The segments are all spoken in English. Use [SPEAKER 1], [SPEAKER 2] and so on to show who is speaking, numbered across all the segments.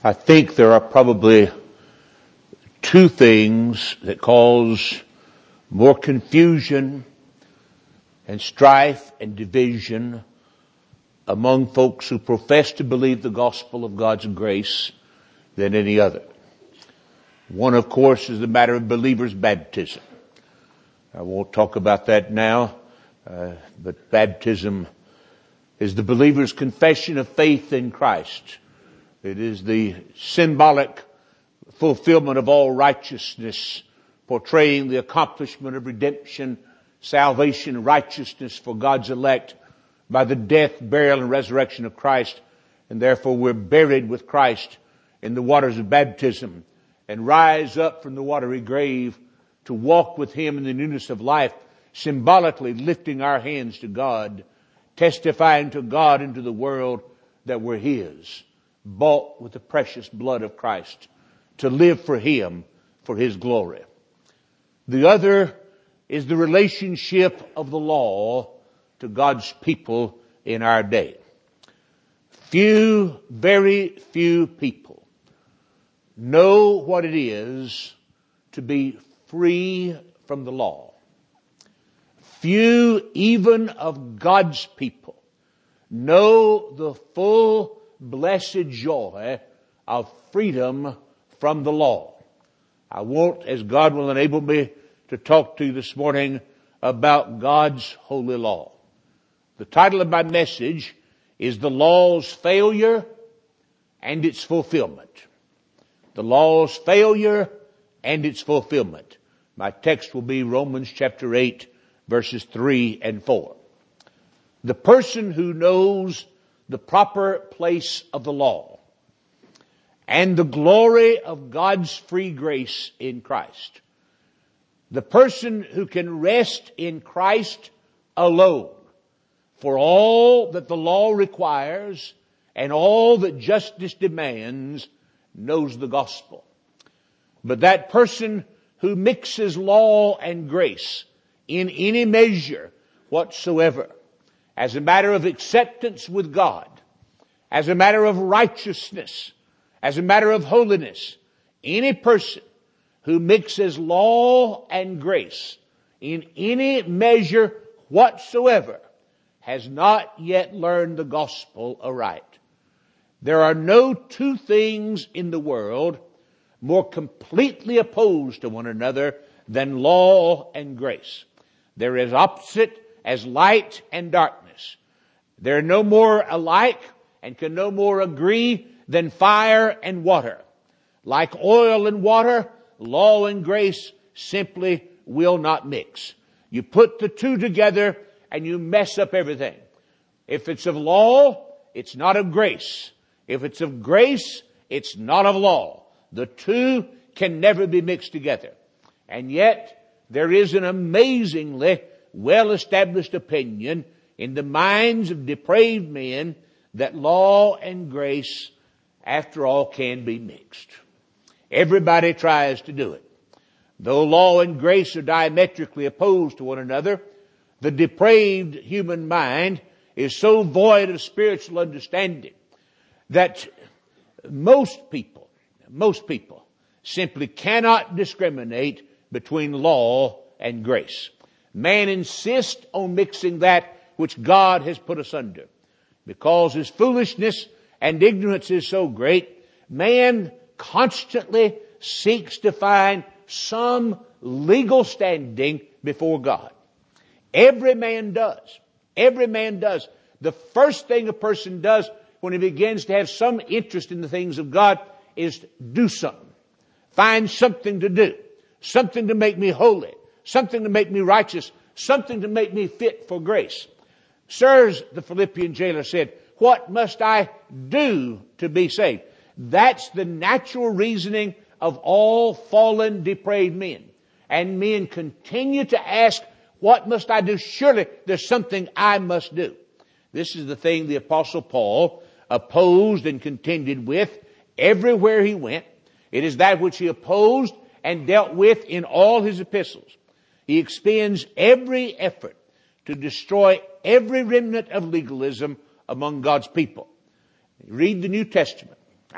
[SPEAKER 1] I think there are probably two things that cause more confusion and strife and division among folks who profess to believe the gospel of God's grace than any other. One, of course, is the matter of believers' baptism. I won't talk about that now, but baptism is the believer's confession of faith in Christ. It is the symbolic fulfillment of all righteousness, portraying the accomplishment of redemption, salvation, righteousness for God's elect by the death, burial, and resurrection of Christ. And therefore we're buried with Christ in the waters of baptism and rise up from the watery grave to walk with Him in the newness of life, symbolically lifting our hands to God, testifying to God and to the world that we're His, bought with the precious blood of Christ, to live for Him, for His glory. The other is the relationship of the law to God's people in our day. Very few people know what it is to be free from the law. Few even of God's people know the full blessed joy of freedom from the law. I want, as God will enable me, to talk to you this morning about God's holy law. The title of my message is The Law's Failure and Its Fulfillment. The law's failure and its fulfillment. My text will be Romans chapter 8, verses 3 and 4. The person who knows the proper place of the law and the glory of God's free grace in Christ. The person who can rest in Christ alone for all that the law requires and all that justice demands knows the gospel. But that person who mixes law and grace in any measure whatsoever, as a matter of acceptance with God, as a matter of righteousness, as a matter of holiness, any person who mixes law and grace in any measure whatsoever has not yet learned the gospel aright. There are no two things in the world more completely opposed to one another than law and grace. They're as opposite as light and darkness. They're no more alike and can no more agree than fire and water. Like oil and water, law and grace simply will not mix. You put the two together and you mess up everything. If it's of law, it's not of grace. If it's of grace, it's not of law. The two can never be mixed together. And yet, there is an amazingly well-established opinion in the minds of depraved men that law and grace, after all, can be mixed. Everybody tries to do it. Though law and grace are diametrically opposed to one another, the depraved human mind is so void of spiritual understanding that most people simply cannot discriminate between law and grace. Man insists on mixing that which God has put us under. Because his foolishness and ignorance is so great, man constantly seeks to find some legal standing before God. Every man does. Every man does. The first thing a person does when he begins to have some interest in the things of God is do something. Find something to do. Something to make me holy. Something to make me righteous. Something to make me fit for grace. Sirs, the Philippian jailer said, what must I do to be saved? That's the natural reasoning of all fallen, depraved men. And men continue to ask, what must I do? Surely there's something I must do. This is the thing the Apostle Paul opposed and contended with everywhere he went. It is that which he opposed and dealt with in all his epistles. He expends every effort to destroy every remnant of legalism among God's people. Read the New Testament. I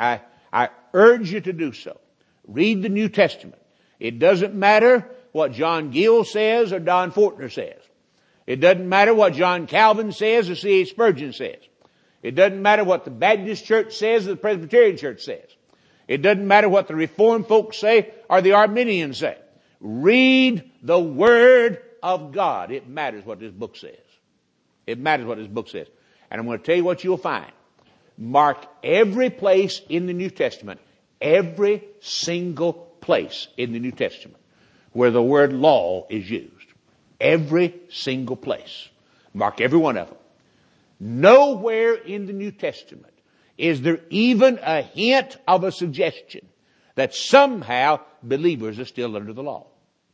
[SPEAKER 1] I urge you to do so. Read the New Testament. It doesn't matter what John Gill says or Don Fortner says. It doesn't matter what John Calvin says or C.H. Spurgeon says. It doesn't matter what the Baptist church says or the Presbyterian church says. It doesn't matter what the Reformed folks say or the Arminians say. Read the Word of God. It matters what this book says. It matters what this book says. And I'm going to tell you what you'll find. Mark every place in the New Testament, every single place in the New Testament where the word law is used. Every single place. Mark every one of them. Nowhere in the New Testament is there even a hint of a suggestion that somehow believers are still under the law.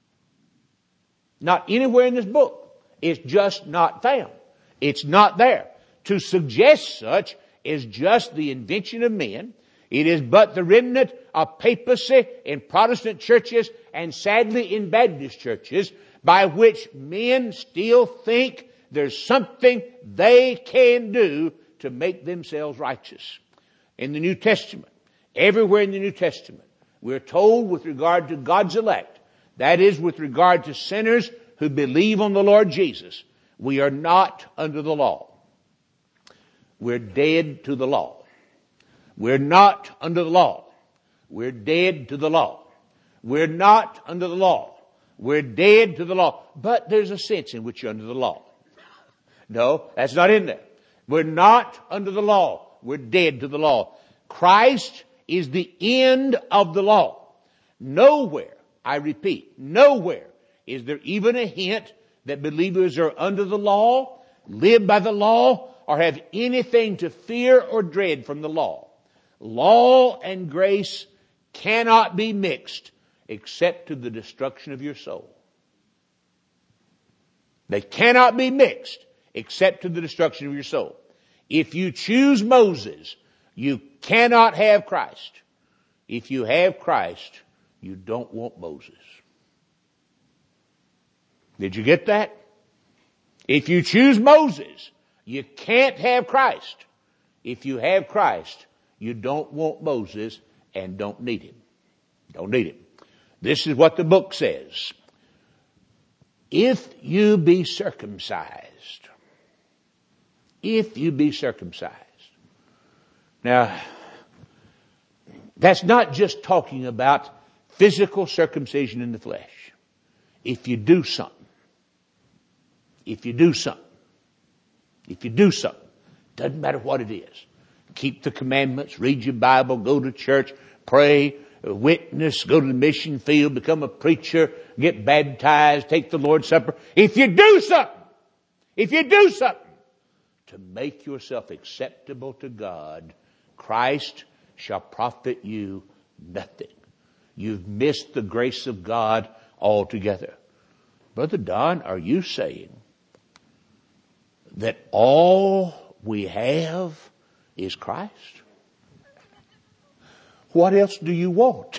[SPEAKER 1] Not anywhere in this book. It's just not found. It's not there. To suggest such is just the invention of men. It is but the remnant of papacy in Protestant churches and sadly in Baptist churches by which men still think there's something they can do to make themselves righteous. In the New Testament, everywhere in the New Testament, we're told with regard to God's elect, that is with regard to sinners who believe on the Lord Jesus, we are not under the law. We're dead to the law. We're not under the law. We're dead to the law. We're not under the law. We're dead to the law. But there's a sense in which you're under the law. No, that's not in there. We're not under the law. We're dead to the law. Christ is the end of the law. Nowhere, I repeat, nowhere is there even a hint that believers are under the law, live by the law, or have anything to fear or dread from the law. Law and grace cannot be mixed except to the destruction of your soul. They cannot be mixed except to the destruction of your soul. If you choose Moses, you cannot have Christ. If you have Christ, you don't want Moses. Did you get that? If you choose Moses, you can't have Christ. If you have Christ, you don't want Moses and don't need him. Don't need him. This is what the book says. If you be circumcised. If you be circumcised. Now, that's not just talking about physical circumcision in the flesh. If you do something. If you do something. If you do something. Doesn't matter what it is. Keep the commandments, read your Bible, go to church, pray, witness, go to the mission field, become a preacher, get baptized, take the Lord's Supper. If you do something to make yourself acceptable to God, Christ shall profit you nothing. You've missed the grace of God altogether. Brother Don, are you saying that all we have is Christ? What else do you want?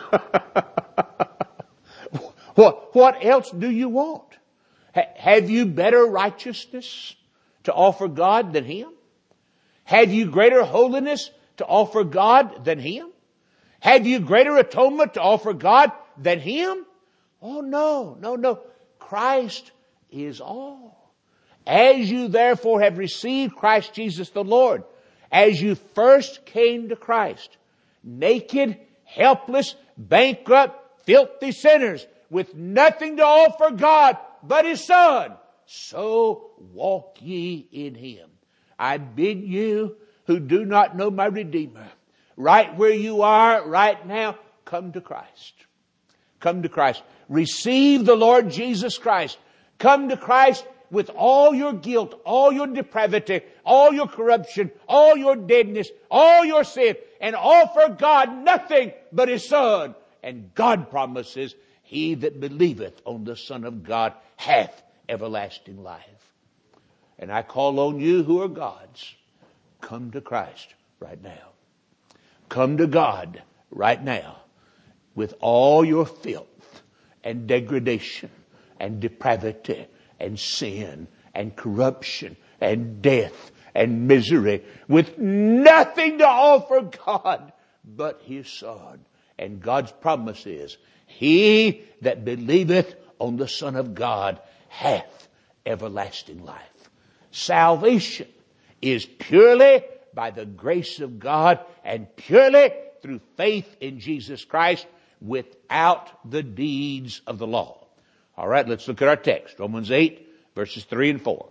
[SPEAKER 1] What else do you want? Have you better righteousness to offer God than Him? Have you greater holiness to offer God than Him? Have you greater atonement to offer God than Him? Oh no. Christ is all. As you therefore have received Christ Jesus the Lord, as you first came to Christ, naked, helpless, bankrupt, filthy sinners, with nothing to offer God but His Son, so walk ye in Him. I bid you who do not know my Redeemer, right where you are right now, come to Christ. Come to Christ. Receive the Lord Jesus Christ. Come to Christ with all your guilt, all your depravity, all your corruption, all your deadness, all your sin, and offer God nothing but His Son. And God promises, he that believeth on the Son of God hath everlasting life. And I call on you who are God's, come to Christ right now. Come to God right now with all your filth and degradation and depravity and sin and corruption and death and misery, with nothing to offer God but his Son. And God's promise is, he that believeth on the Son of God hath everlasting life. Salvation is purely by the grace of God and purely through faith in Jesus Christ without the deeds of the law. All right, let's look at our text. Romans 8, verses 3 and 4.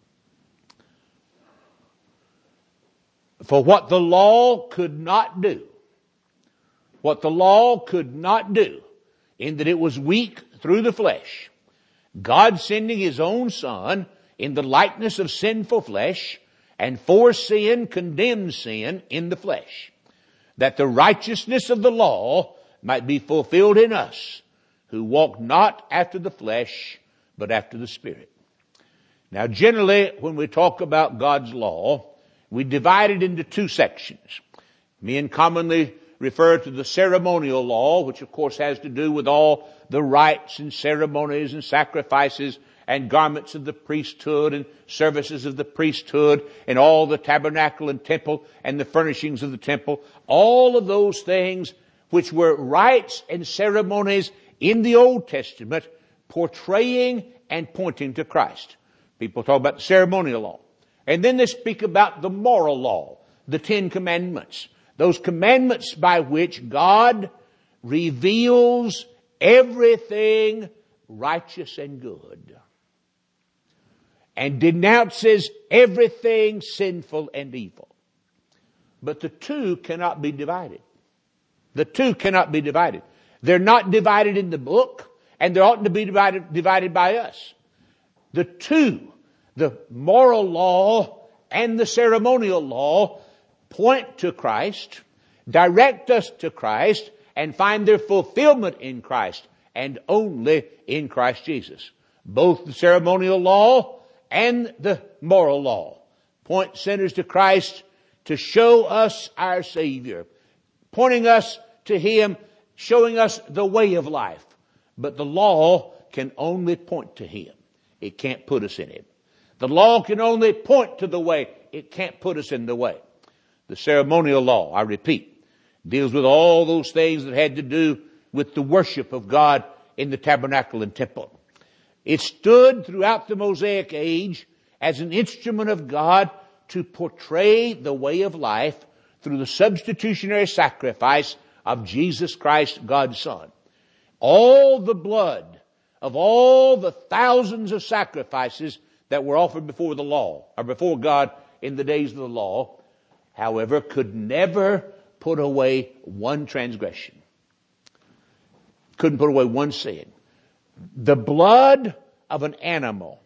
[SPEAKER 1] For what the law could not do, in that it was weak through the flesh, God sending his own Son in the likeness of sinful flesh, and for sin condemned sin in the flesh, that the righteousness of the law might be fulfilled in us, who walk not after the flesh, but after the Spirit. Now generally, when we talk about God's law, we divide it into two sections. Men commonly refer to the ceremonial law, which of course has to do with all the rites and ceremonies and sacrifices and garments of the priesthood and services of the priesthood and all the tabernacle and temple and the furnishings of the temple. All of those things which were rites and ceremonies in the Old Testament portraying and pointing to Christ. People talk about the ceremonial law. And then they speak about the moral law, the 10 Commandments. Those commandments by which God reveals everything righteous and good and denounces everything sinful and evil. But the two cannot be divided. The two cannot be divided. They're not divided in the book, and they oughtn't to be divided by us. The two, the moral law and the ceremonial law, point to Christ, direct us to Christ, and find their fulfillment in Christ, and only in Christ Jesus. Both the ceremonial law and the moral law point sinners to Christ to show us our Savior, pointing us to him, showing us the way of life. But the law can only point to him. It can't put us in him. The law can only point to the way. It can't put us in the way. The ceremonial law, I repeat, deals with all those things that had to do with the worship of God in the tabernacle and temple. It stood throughout the Mosaic age as an instrument of God to portray the way of life through the substitutionary sacrifice of Jesus Christ, God's Son. All the blood of all the thousands of sacrifices that were offered before the law, or before God in the days of the law, however, could never put away one transgression. Couldn't put away one sin. The blood of an animal,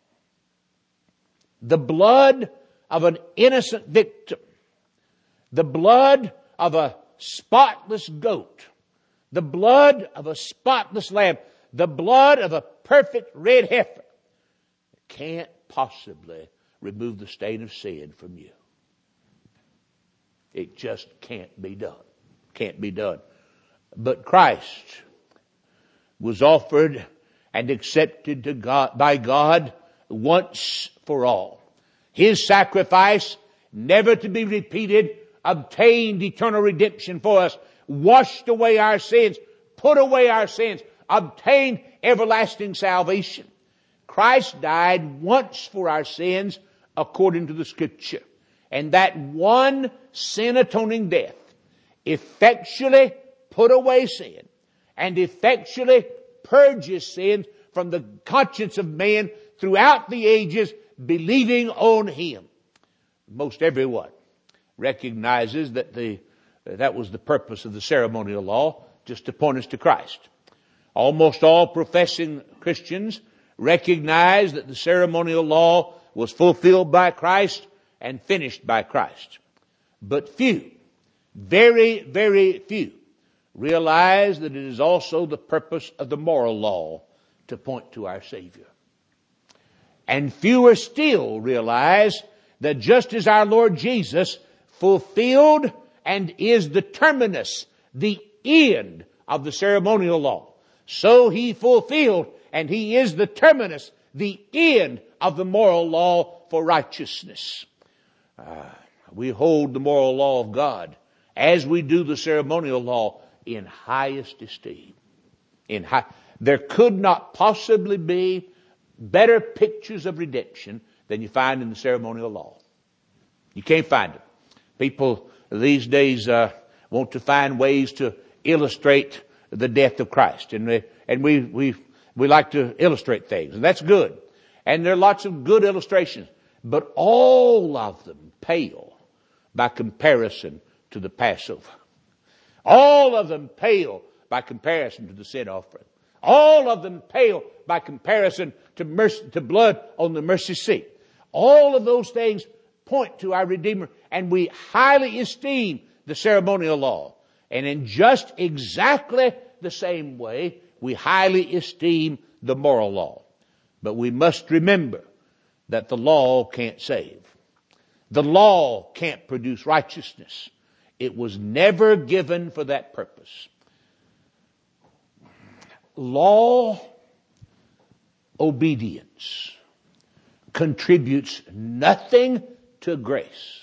[SPEAKER 1] the blood of an innocent victim, the blood of a spotless goat, the blood of a spotless lamb, the blood of a perfect red heifer can't possibly remove the stain of sin from you. It just can't be done. Can't be done. But Christ was offered and accepted to God, by God once for all. His sacrifice, never to be repeated, obtained eternal redemption for us, washed away our sins, put away our sins, obtained everlasting salvation. Christ died once for our sins according to the Scripture. And that one sin-atoning death effectually put away sin and effectually purges sin from the conscience of man throughout the ages, believing on him. Most everyone recognizes that that was the purpose of the ceremonial law, just to point us to Christ. Almost all professing Christians recognize that the ceremonial law was fulfilled by Christ and finished by Christ. But few, very, very few, realize that it is also the purpose of the moral law to point to our Savior. And fewer still realize that just as our Lord Jesus fulfilled and is the terminus, the end of the ceremonial law, so he fulfilled and he is the terminus, the end of the moral law for righteousness. We hold the moral law of God as we do the ceremonial law, in highest esteem. There could not possibly be better pictures of redemption than you find in the ceremonial law. You can't find it. People these days want to find ways to illustrate the death of Christ, and we like to illustrate things, and that's good. And there are lots of good illustrations, but all of them pale by comparison to the Passover. All of them pale by comparison to the sin offering. All of them pale by comparison to blood on the mercy seat. All of those things point to our Redeemer, and we highly esteem the ceremonial law. And in just exactly the same way, we highly esteem the moral law. But we must remember that the law can't save. The law can't produce righteousness. It was never given for that purpose. Law obedience contributes nothing to grace.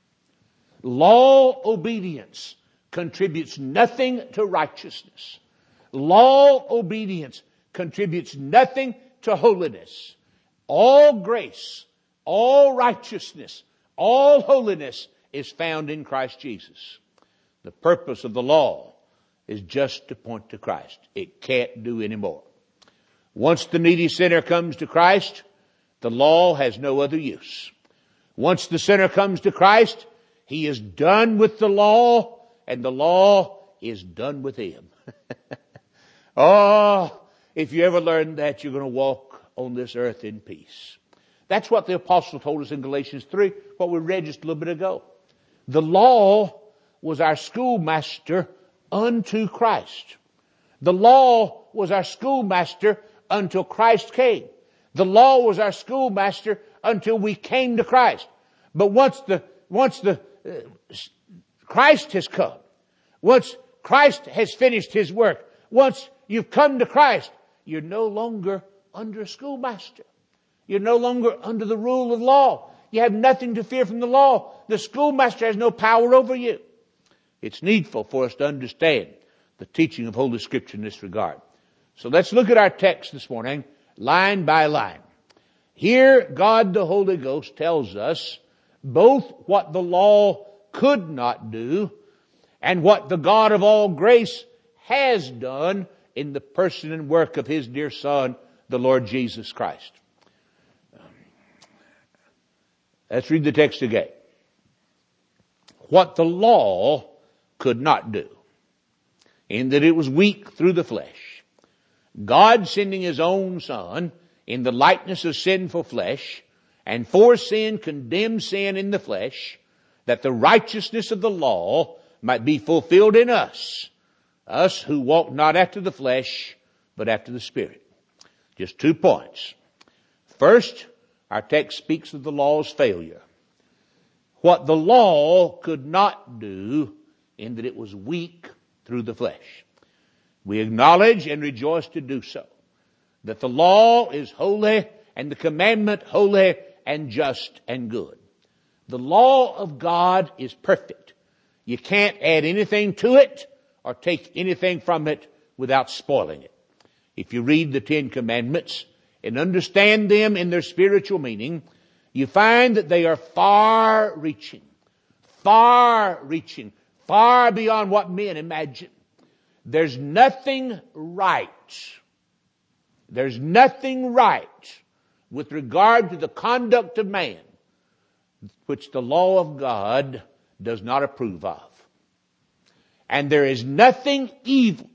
[SPEAKER 1] Law obedience contributes nothing to righteousness. Law obedience contributes nothing to holiness. All grace, all righteousness, all holiness is found in Christ Jesus. The purpose of the law is just to point to Christ. It can't do any more. Once the needy sinner comes to Christ, the law has no other use. Once the sinner comes to Christ, he is done with the law, and the law is done with him. Oh, if you ever learn that, you're going to walk on this earth in peace. That's what the apostle told us in Galatians 3, what we read just a little bit ago. The law was our schoolmaster unto Christ. The law was our schoolmaster until Christ came. The law was our schoolmaster until we came to Christ. But once Christ has come, once Christ has finished His work, once you've come to Christ, you're no longer under a schoolmaster. You're no longer under the rule of law. You have nothing to fear from the law. The schoolmaster has no power over you. It's needful for us to understand the teaching of Holy Scripture in this regard. So let's look at our text this morning, line by line. Here, God the Holy Ghost tells us both what the law could not do and what the God of all grace has done in the person and work of His dear Son, the Lord Jesus Christ. Let's read the text again. What the law could not do, in that it was weak through the flesh, God sending His own Son in the likeness of sinful flesh, and for sin condemned sin in the flesh, that the righteousness of the law might be fulfilled in us who walk not after the flesh, but after the Spirit. Just 2 points. First, our text speaks of the law's failure. What the law could not do, in that it was weak through the flesh. We acknowledge and rejoice to do so, that the law is holy and the commandment holy and just and good. The law of God is perfect. You can't add anything to it or take anything from it without spoiling it. If you read the 10 Commandments and understand them in their spiritual meaning, you find that they are far-reaching, far beyond what men imagine. There's nothing right with regard to the conduct of man which the law of God does not approve of. And there is nothing evil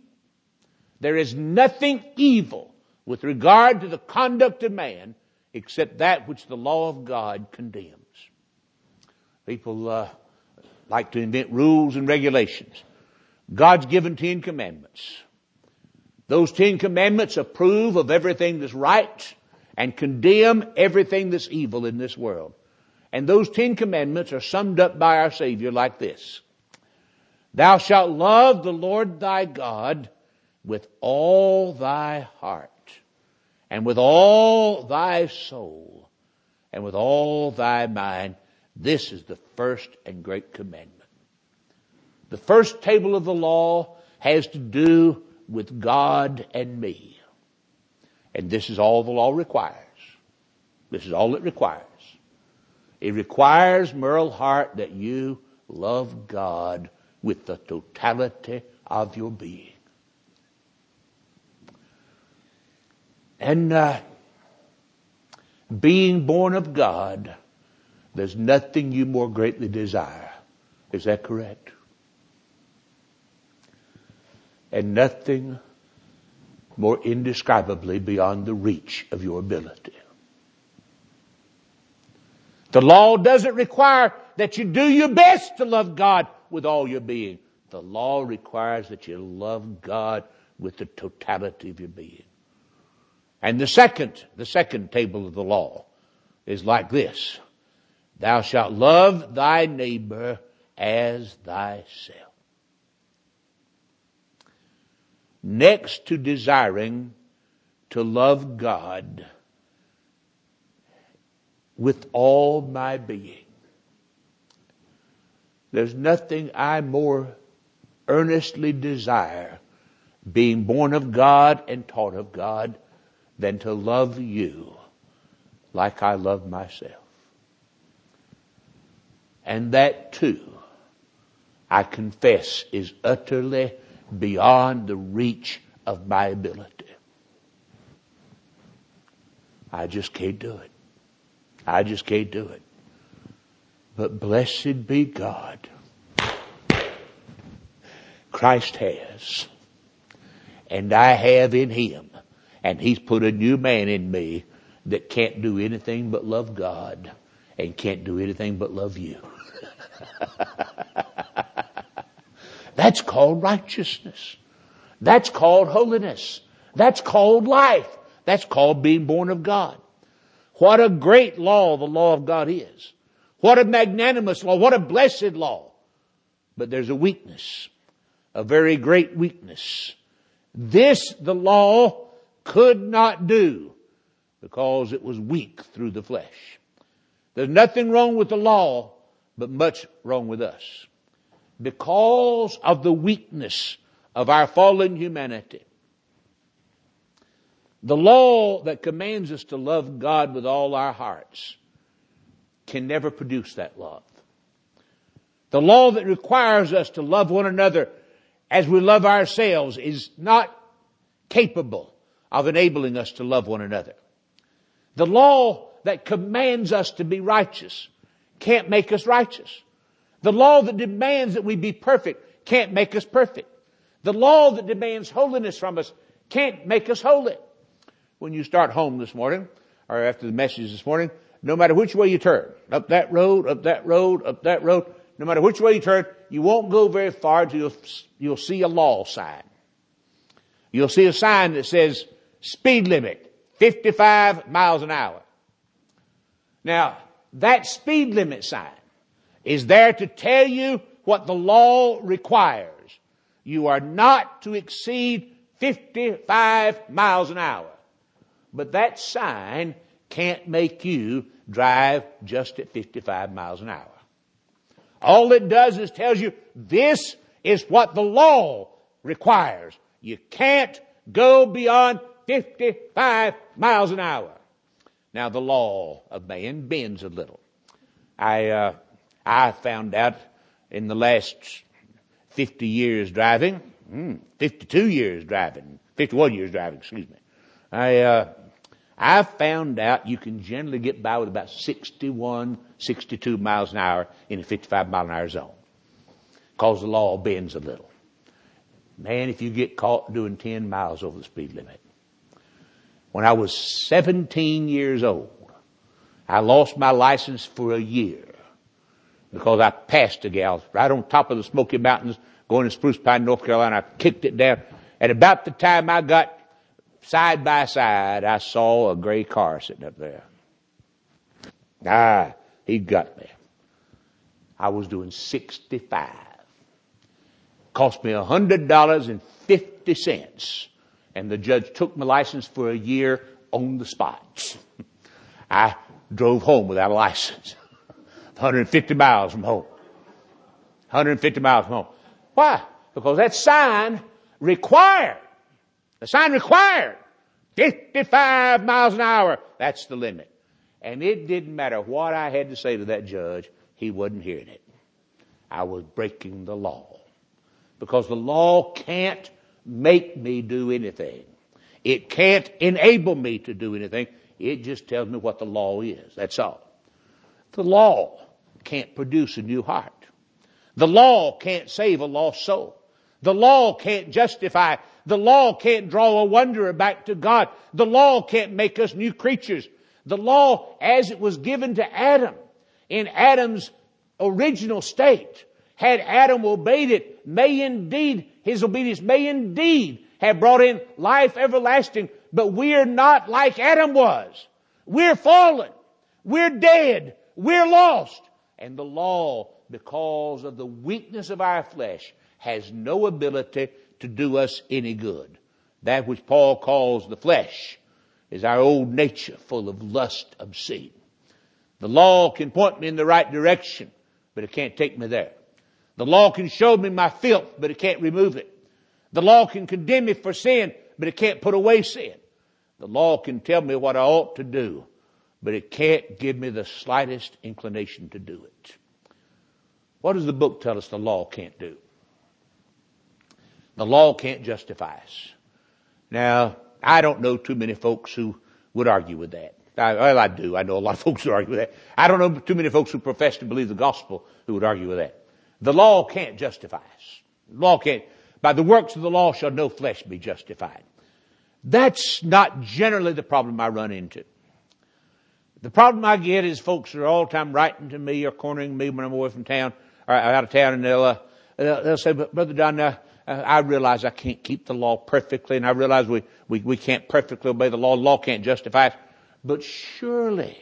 [SPEAKER 1] with regard to the conduct of man except that which the law of God condemns. People like to invent rules and regulations. God's given 10 commandments. Those 10 commandments approve of everything that's right and condemn everything that's evil in this world. And those 10 commandments are summed up by our Savior like this. Thou shalt love the Lord thy God with all thy heart, and with all thy soul, and with all thy mind. This is the first and great commandment. The first table of the law has to do with God and me. And this is all the law requires. This is all it requires. It requires, Merle Hart, that you love God with the totality of your being. And being born of God, there's nothing you more greatly desire. Is that correct? And nothing more indescribably beyond the reach of your ability. The law doesn't require that you do your best to love God with all your being. The law requires that you love God with the totality of your being. And the second table of the law is like this. Thou shalt love thy neighbor as thyself. Next to desiring to love God with all my being, there's nothing I more earnestly desire, being born of God and taught of God, than to love you like I love myself. And that too, I confess, is utterly beyond the reach of my ability. I just can't do it. I just can't do it. But blessed be God. Christ has. And I have in Him. And He's put a new man in me that can't do anything but love God and can't do anything but love you. That's called righteousness. That's called holiness. That's called life. That's called being born of God. What a great law the law of God is. What a magnanimous law. What a blessed law. But there's a weakness. A very great weakness. This the law could not do because it was weak through the flesh. There's nothing wrong with the law, but much wrong with us. Because of the weakness of our fallen humanity. The law that commands us to love God with all our hearts can never produce that love. The law that requires us to love one another as we love ourselves is not capable of enabling us to love one another. The law that commands us to be righteous can't make us righteous. The law that demands that we be perfect can't make us perfect. The law that demands holiness from us can't make us holy. When you start home this morning, or after the message this morning, no matter which way you turn, up that road, up that road, up that road, no matter which way you turn, you won't go very far till you'll see a law sign. You'll see a sign that says speed limit, 55 miles an hour. Now, that speed limit sign is there to tell you what the law requires. You are not to exceed 55 miles an hour. But that sign can't make you drive just at 55 miles an hour. All it does is tells you this is what the law requires. You can't go beyond 55 miles an hour. Now the law of man bends a little. I found out in the last 50 years driving, 52 years driving, 51 years driving, excuse me. I found out you can generally get by with about 61, 62 miles an hour in a 55 mile an hour zone. Because the law bends a little. Man, if you get caught doing 10 miles over the speed limit. When I was 17 years old, I lost my license for a year because I passed a gal right on top of the Smoky Mountains going to Spruce Pine, North Carolina. I kicked it down. At about the time I got side by side, I saw a gray car sitting up there. He got me. I was doing 65. Cost me $100.50. And the judge took my license for a year on the spot. I drove home without a license. 150 miles from home. 150 miles from home. Why? Because that sign required. The sign required 55 miles an hour. That's the limit. And it didn't matter what I had to say to that judge. He wasn't hearing it. I was breaking the law. Because the law can't make me do anything. It can't enable me to do anything. It just tells me what the law is. That's all. The law can't produce a new heart. The law can't save a lost soul. The law can't justify. The law can't draw a wanderer back to God. The law can't make us new creatures. The law, as it was given to Adam, in Adam's original state, had Adam obeyed it, his obedience may indeed have brought in life everlasting, but we're not like Adam was. We're fallen. We're dead. We're lost. And the law, because of the weakness of our flesh, has no ability to do us any good. That which Paul calls the flesh is our old nature, full of lust obscene. The law can point me in the right direction, but it can't take me there. The law can show me my filth, but it can't remove it. The law can condemn me for sin, but it can't put away sin. The law can tell me what I ought to do, but it can't give me the slightest inclination to do it. What does the book tell us the law can't do? The law can't justify us. Now, I don't know too many folks who would argue with that. I do. I know a lot of folks who argue with that. I don't know too many folks who profess to believe the gospel who would argue with that. The law can't justify us. The law can't. By the works of the law shall no flesh be justified. That's not generally the problem I run into. The problem I get is folks are all the time writing to me or cornering me when I'm away from town or out of town, and they'll say, "But Brother John, I realize I can't keep the law perfectly, and I realize we can't perfectly obey the law. The law can't justify us. But surely,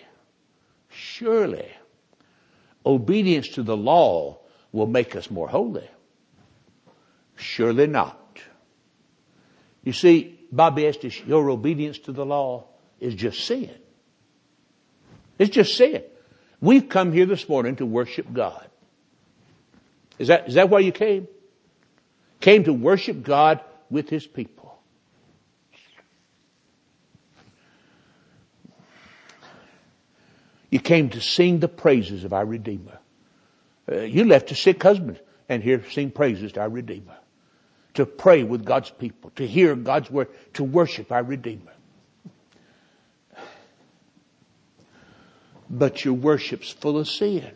[SPEAKER 1] obedience to the law will make us more holy." Surely not. You see, Bobby Estes, your obedience to the law is just sin. It's just sin. We've come here this morning to worship God. Is that why you came? Came to worship God with His people. You came to sing the praises of our Redeemer. You left a sick husband and here sing praises to our Redeemer. To pray with God's people, to hear God's word, to worship our Redeemer. But your worship's full of sin.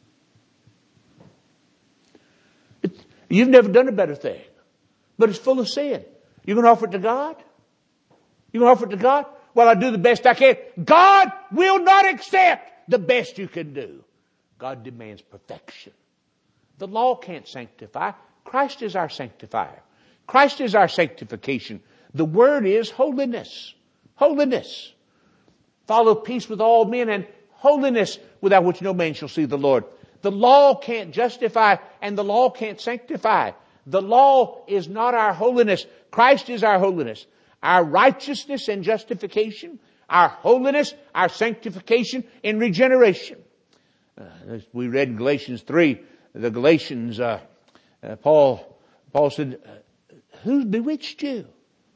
[SPEAKER 1] You've never done a better thing, but it's full of sin. You're going to offer it to God? You're going to offer it to God? Well, I do the best I can. God will not accept the best you can do. God demands perfection. The law can't sanctify. Christ is our sanctifier. Christ is our sanctification. The word is holiness. Holiness. Follow peace with all men and holiness, without which no man shall see the Lord. The law can't justify and the law can't sanctify. The law is not our holiness. Christ is our holiness. Our righteousness and justification. Our holiness, our sanctification and regeneration. We read in Galatians 3, the Galatians, Paul said, who's bewitched you?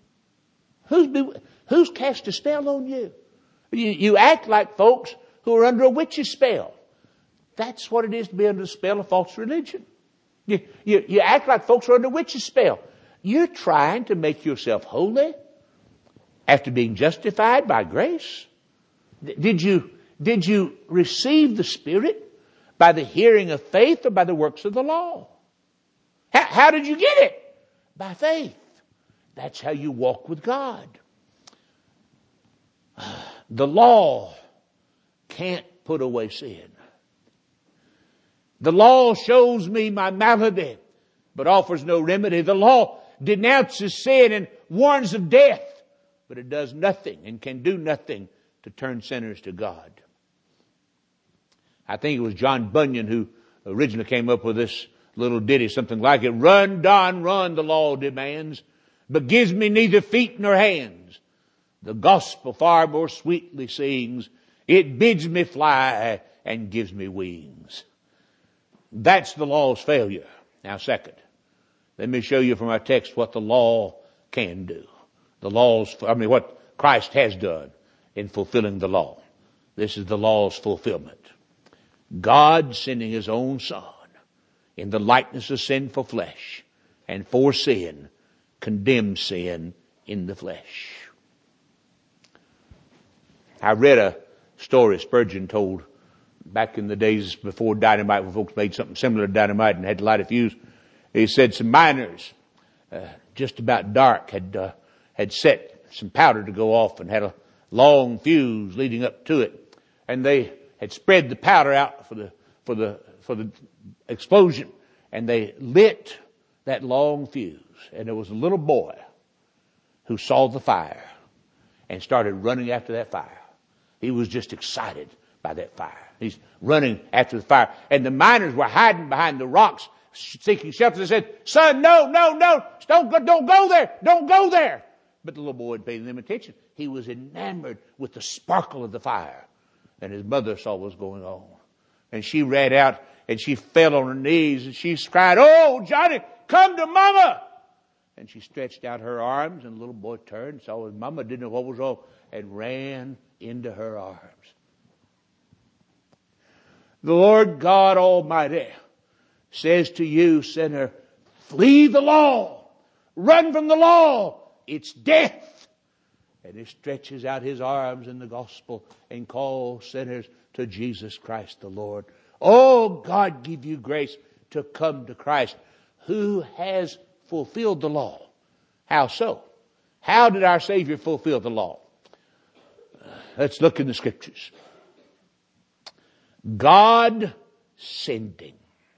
[SPEAKER 1] Who's cast a spell on you? You act like folks who are under a witch's spell. That's what it is to be under the spell of false religion. You act like folks are under a witch's spell. You're trying to make yourself holy after being justified by grace. Did you receive the Spirit by the hearing of faith or by the works of the law? How did you get it? By faith. That's how you walk with God. The law can't put away sin. The law shows me my malady, but offers no remedy. The law denounces sin and warns of death, but it does nothing and can do nothing to turn sinners to God. I think it was John Bunyan who originally came up with this little ditty, something like it. Run, Don, run, the law demands, but gives me neither feet nor hands. The gospel far more sweetly sings. It bids me fly and gives me wings. That's the law's failure. Now, second, Let me show you from our text what the law can do. What Christ has done in fulfilling the law. This is the law's fulfillment. God sending His own Son in the likeness of sinful flesh, and for sin, condemned sin in the flesh. I read a story Spurgeon told back in the days before dynamite, when folks made something similar to dynamite and had to light a fuse. He said some miners, just about dark, had set some powder to go off and had a long fuse leading up to it, and they had spread the powder out for the explosion, and they lit that long fuse. And there was a little boy who saw the fire and started running after that fire. He was just excited by that fire. He's running after the fire. And the miners were hiding behind the rocks, seeking shelter. They said, "Son, no, don't go there, don't go there." But the little boy had paid them attention. He was enamored with the sparkle of the fire. And his mother saw what was going on. And she ran out and she fell on her knees and she cried, "Oh, Johnny, come to Mama." And she stretched out her arms, and the little boy turned, saw his mama, didn't know what was wrong, and ran into her arms. The Lord God Almighty says to you, sinner, flee the law. Run from the law. It's death. And He stretches out His arms in the gospel and calls sinners to Jesus Christ the Lord. Oh, God give you grace to come to Christ, who has fulfilled the law. How so? How did our Savior fulfill the law? Let's look in the Scriptures. God sending.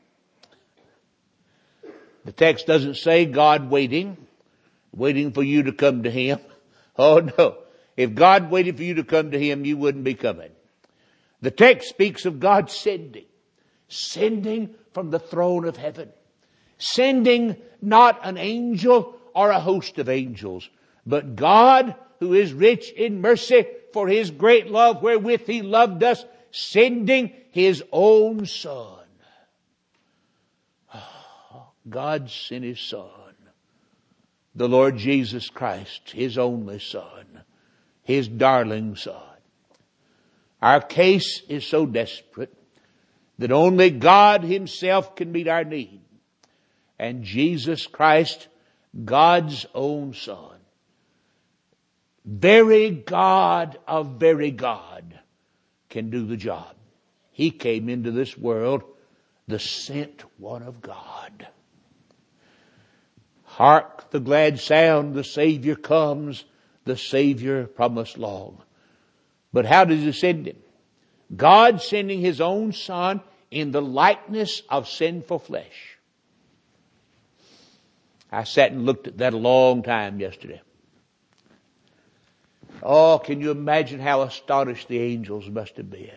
[SPEAKER 1] The text doesn't say God waiting for you to come to Him. Oh no. If God waited for you to come to Him, you wouldn't be coming. The text speaks of God sending. Sending from the throne of heaven. Sending not an angel or a host of angels, but God, who is rich in mercy for His great love wherewith He loved us, sending His own Son. God sent His Son, the Lord Jesus Christ, His only Son, His darling Son. Our case is so desperate that only God Himself can meet our need. And Jesus Christ, God's own Son, very God of very God, can do the job. He came into this world, the sent one of God. Hark the glad sound, the Savior comes, the Savior promised long. But how does He send Him? God sending His own Son in the likeness of sinful flesh. I sat and looked at that a long time yesterday. Oh, can you imagine how astonished the angels must have been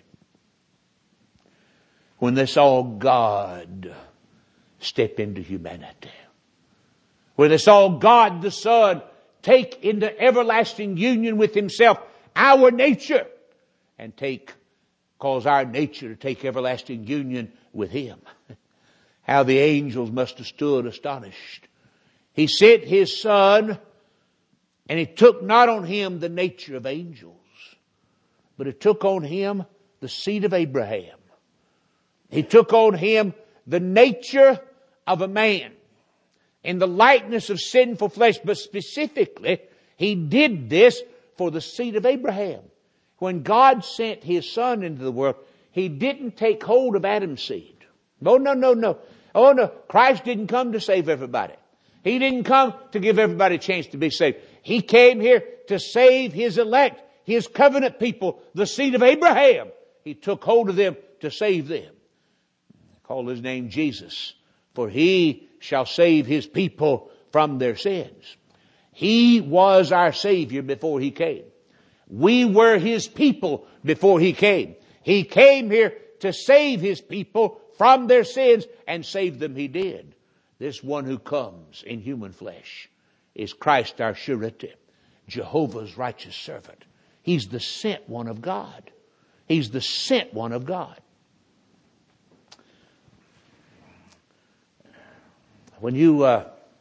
[SPEAKER 1] when they saw God step into humanity? When they saw God the Son take into everlasting union with Himself our nature and cause our nature to take everlasting union with Him. How the angels must have stood astonished. He sent His Son, and He took not on Him the nature of angels, but He took on Him the seed of Abraham. He took on Him the nature of a man in the likeness of sinful flesh, but specifically, He did this for the seed of Abraham. When God sent His Son into the world, He didn't take hold of Adam's seed. No. Oh no, Christ didn't come to save everybody. He didn't come to give everybody a chance to be saved. He came here to save His elect, His covenant people, the seed of Abraham. He took hold of them to save them. Call His name Jesus, for He shall save His people from their sins. He was our Savior before He came. We were His people before He came. He came here to save His people from their sins, and save them He did. This one who comes in human flesh is Christ our surety, Jehovah's righteous servant. He's the sent one of God. He's the sent one of God. When you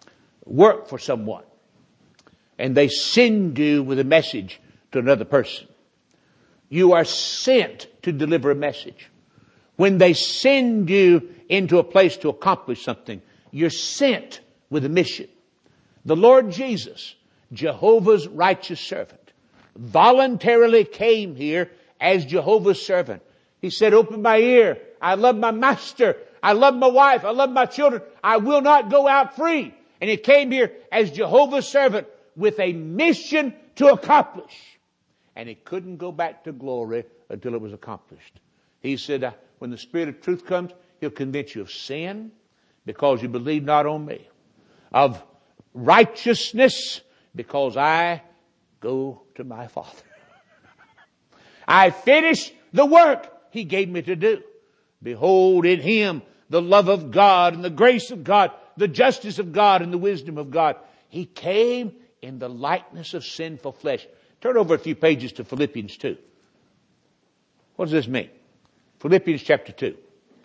[SPEAKER 1] work for someone and they send you with a message to another person. You are sent to deliver a message. When they send you into a place to accomplish something, you're sent with a mission. The Lord Jesus, Jehovah's righteous servant, voluntarily came here as Jehovah's servant. He said, open my ear. I love my master. I love my wife. I love my children. I will not go out free. And he came here as Jehovah's servant with a mission to accomplish. And he couldn't go back to glory until it was accomplished. He said, when the Spirit of truth comes, He'll convince you of sin because you believe not on me. Of righteousness because I go to my Father. I finish the work He gave me to do. Behold in Him the love of God and the grace of God, the justice of God and the wisdom of God. He came in the likeness of sinful flesh. Turn over a few pages to Philippians 2. What does this mean? Philippians chapter 2.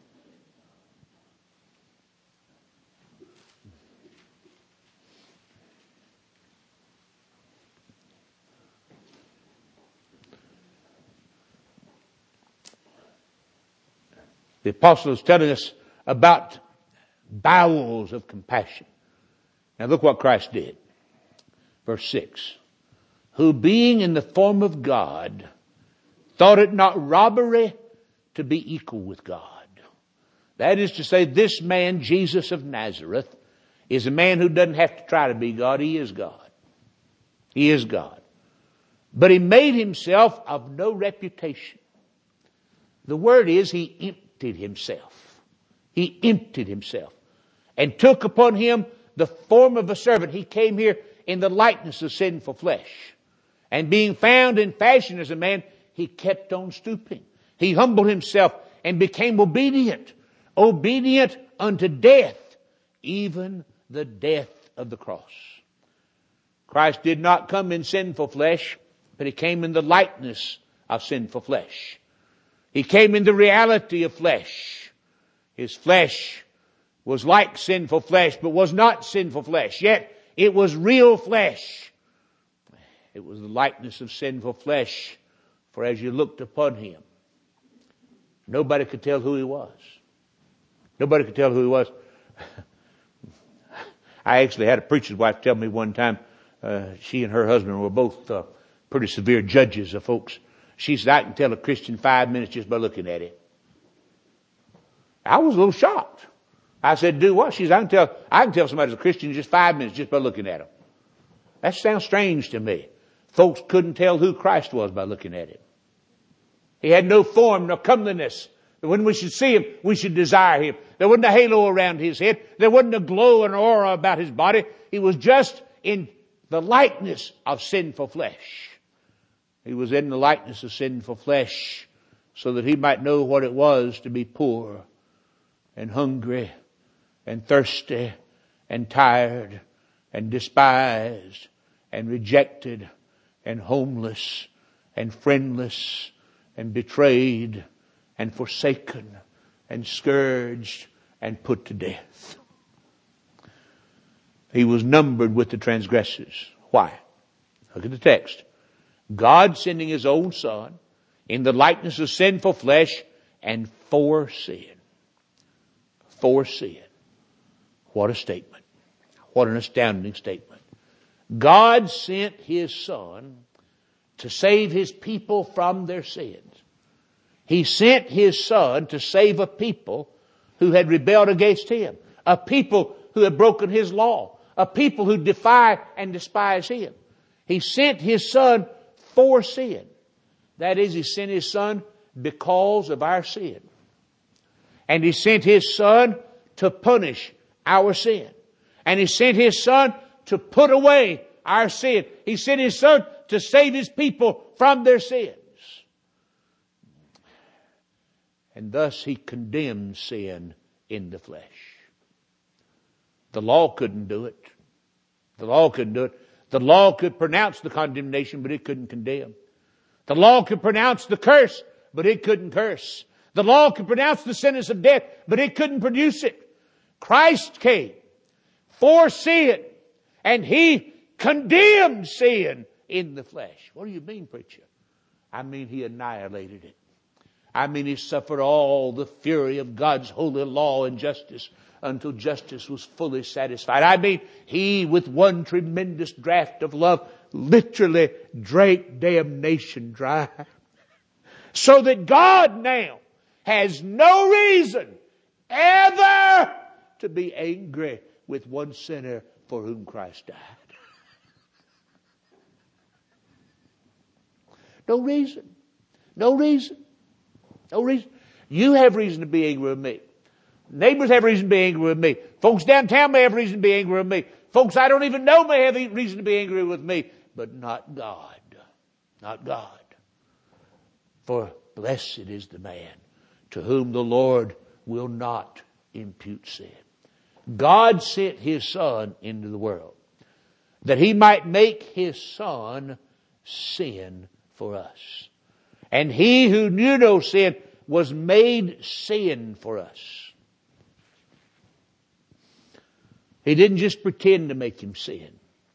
[SPEAKER 1] The apostle is telling us about bowels of compassion. Now look what Christ did. Verse 6. Who being in the form of God, thought it not robbery to be equal with God. That is to say, this man, Jesus of Nazareth, is a man who doesn't have to try to be God. He is God. He is God. But He made Himself of no reputation. The word is He emptied Himself. He emptied Himself and took upon Him the form of a servant. He came here in the likeness of sinful flesh. And being found in fashion as a man, He kept on stooping. He humbled Himself and became obedient. Obedient unto death, even the death of the cross. Christ did not come in sinful flesh, but He came in the likeness of sinful flesh. He came in the reality of flesh. His flesh was like sinful flesh, but was not sinful flesh. Yet it was real flesh. It was the likeness of sinful flesh. For as you looked upon Him, nobody could tell who He was. Nobody could tell who He was. I actually had a preacher's wife tell me one time, she and her husband were both pretty severe judges of folks. She said, I can tell a Christian 5 minutes just by looking at him. I was a little shocked. I said, do what? She said, I can tell somebody's a Christian in just 5 minutes just by looking at him. That sounds strange to me. Folks couldn't tell who Christ was by looking at Him. He had no form, no comeliness. When we should see Him, we should desire Him. There wasn't a halo around His head. There wasn't a glow and aura about His body. He was just in the likeness of sinful flesh. He was in the likeness of sinful flesh so that He might know what it was to be poor and hungry and thirsty and tired and despised and rejected and homeless and friendless and betrayed and forsaken and scourged and put to death. He was numbered with the transgressors. Why? Look at the text. God sending His own Son in the likeness of sinful flesh and for sin. For sin. What a statement. What an astounding statement. God sent His Son to save His people from their sins. He sent His Son to save a people who had rebelled against Him. A people who had broken His law. A people who defy and despise Him. He sent His Son for sin. That is, He sent His Son because of our sin. And He sent His Son to punish our sin. And He sent His Son to put away our sin. He sent His Son to save His people from their sins. And thus He condemned sin in the flesh. The law couldn't do it. The law couldn't do it. The law could pronounce the condemnation, but it couldn't condemn. The law could pronounce the curse, but it couldn't curse. The law could pronounce the sentence of death, but it couldn't produce it. Christ came for sin And He condemned sin in the flesh. What do you mean, preacher? I mean He annihilated it. I mean He suffered all the fury of God's holy law and justice until justice was fully satisfied. I mean He, with one tremendous draught of love, literally drank damnation dry. So that God now has no reason ever to be angry with one sinner for whom Christ died. No reason. No reason. No reason. You have reason to be angry with me. Neighbors have reason to be angry with me. Folks downtown may have reason to be angry with me. Folks I don't even know may have reason to be angry with me. But not God. Not God. For blessed is the man to whom the Lord will not impute sin. God sent His Son into the world that He might make His Son sin for us. And He who knew no sin was made sin for us. He didn't just pretend to make Him sin.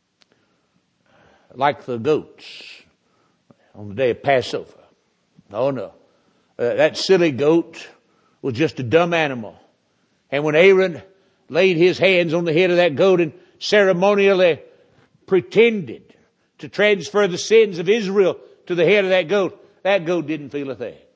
[SPEAKER 1] Like the goats on the day of Passover. Oh no. That silly goat was just a dumb animal. And when Aaron laid his hands on the head of that goat and ceremonially pretended to transfer the sins of Israel to the head of that goat didn't feel a thing.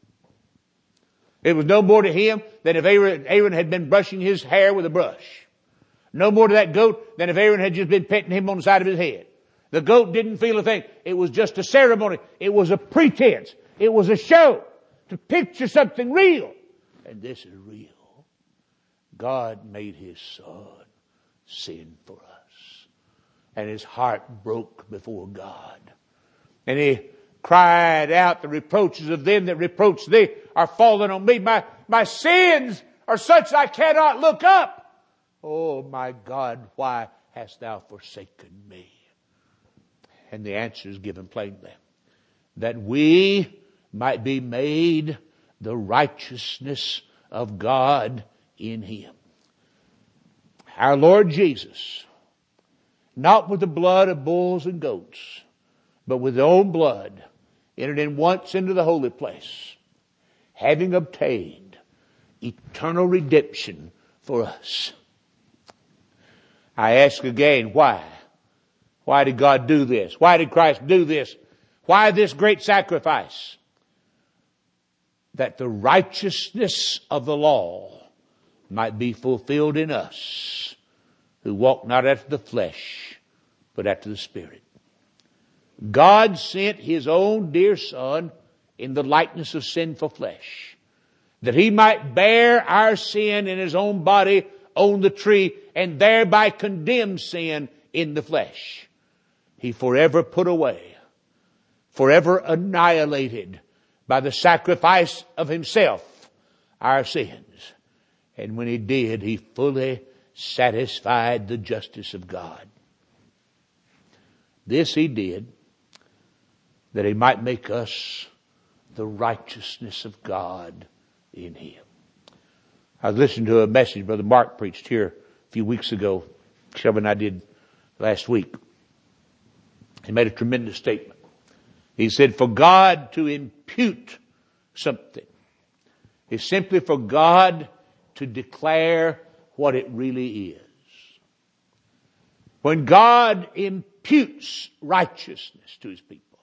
[SPEAKER 1] It was no more to him than if Aaron had been brushing his hair with a brush. No more to that goat than if Aaron had just been petting him on the side of his head. The goat didn't feel a thing. It was just a ceremony. It was a pretense. It was a show to picture something real. And this is real. God made His Son sin for us. And His heart broke before God. And He cried out, the reproaches of them that reproach thee are fallen on me. My sins are such I cannot look up. Oh my God, why hast thou forsaken me? And the answer is given plainly. That we might be made the righteousness of God in Him. Our Lord Jesus, not with the blood of bulls and goats, but with His own blood, entered in once into the holy place, having obtained eternal redemption for us. I ask again, why? Why did God do this? Why did Christ do this? Why this great sacrifice? That the righteousness of the law might be fulfilled in us, who walk not after the flesh, but after the Spirit. God sent His own dear Son in the likeness of sinful flesh, that He might bear our sin in His own body on the tree, and thereby condemn sin in the flesh. He forever put away, forever annihilated by the sacrifice of Himself our sins. And when He did, He fully satisfied the justice of God. This He did that He might make us the righteousness of God in Him. I listened to a message Brother Mark preached here a few weeks ago. Shelby and I did last week. He made a tremendous statement. He said, for God to impute something is simply for God to declare what it really is. When God imputes righteousness to His people,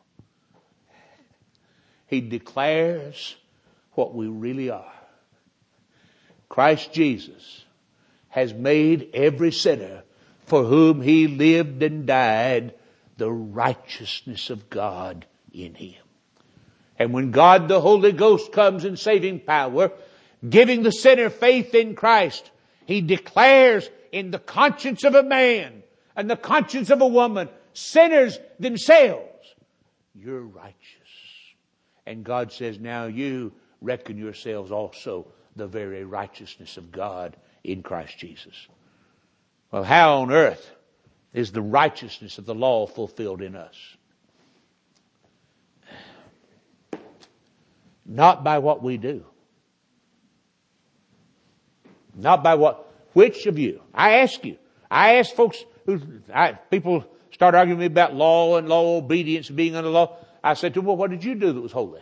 [SPEAKER 1] He declares what we really are. Christ Jesus has made every sinner for whom He lived and died the righteousness of God in Him. And when God the Holy Ghost comes in saving power, giving the sinner faith in Christ, He declares in the conscience of a man and the conscience of a woman, sinners themselves, you're righteous. And God says, now you reckon yourselves also the very righteousness of God in Christ Jesus. Well, how on earth is the righteousness of the law fulfilled in us? Not by what we do. Not by which of you? I ask folks people start arguing with me about law and law obedience and being under law. I said to them, well, what did you do that was holy?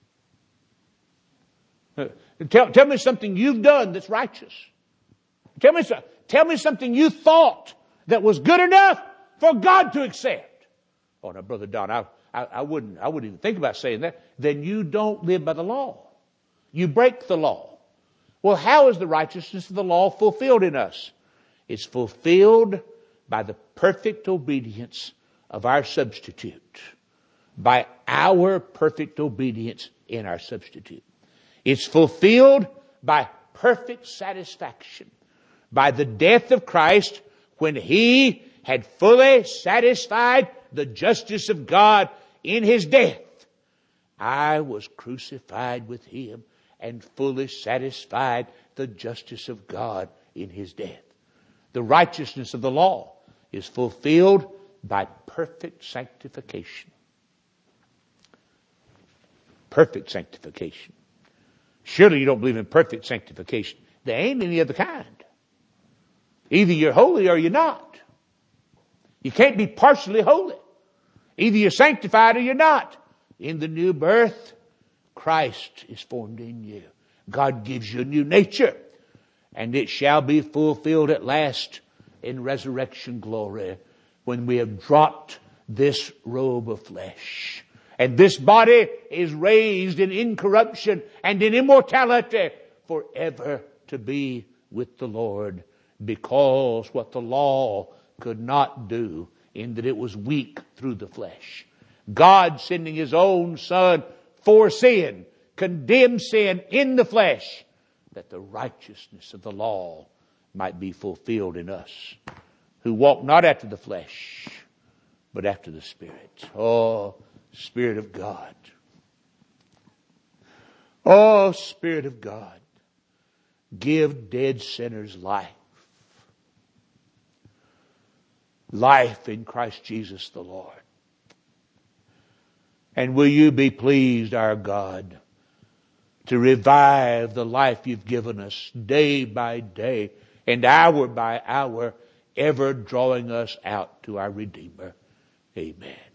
[SPEAKER 1] Tell me something you've done that's righteous. Tell me something you thought that was good enough for God to accept. Oh, now, Brother Don, I wouldn't even think about saying that. Then you don't live by the law. You break the law. Well, how is the righteousness of the law fulfilled in us? It's fulfilled by the perfect obedience of our substitute. By our perfect obedience in our substitute. It's fulfilled by perfect satisfaction. By the death of Christ, when He had fully satisfied the justice of God in His death. I was crucified with Him and fully satisfied the justice of God in His death. The righteousness of the law is fulfilled by perfect sanctification. Perfect sanctification. Surely you don't believe in perfect sanctification. There ain't any other kind. Either you're holy or you're not. You can't be partially holy. Either you're sanctified or you're not. In the new birth, Christ is formed in you. God gives you a new nature. And it shall be fulfilled at last in resurrection glory when we have dropped this robe of flesh. And this body is raised in incorruption and in immortality forever to be with the Lord, because what the law could not do, in that it was weak through the flesh. God sending His own Son for sin, condemned sin in the flesh, that the righteousness of the law might be fulfilled in us, who walk not after the flesh, but after the Spirit. Oh, Spirit of God. Oh, Spirit of God. Give dead sinners life. Life in Christ Jesus the Lord. And will you be pleased, our God, to revive the life you've given us day by day and hour by hour, ever drawing us out to our Redeemer. Amen.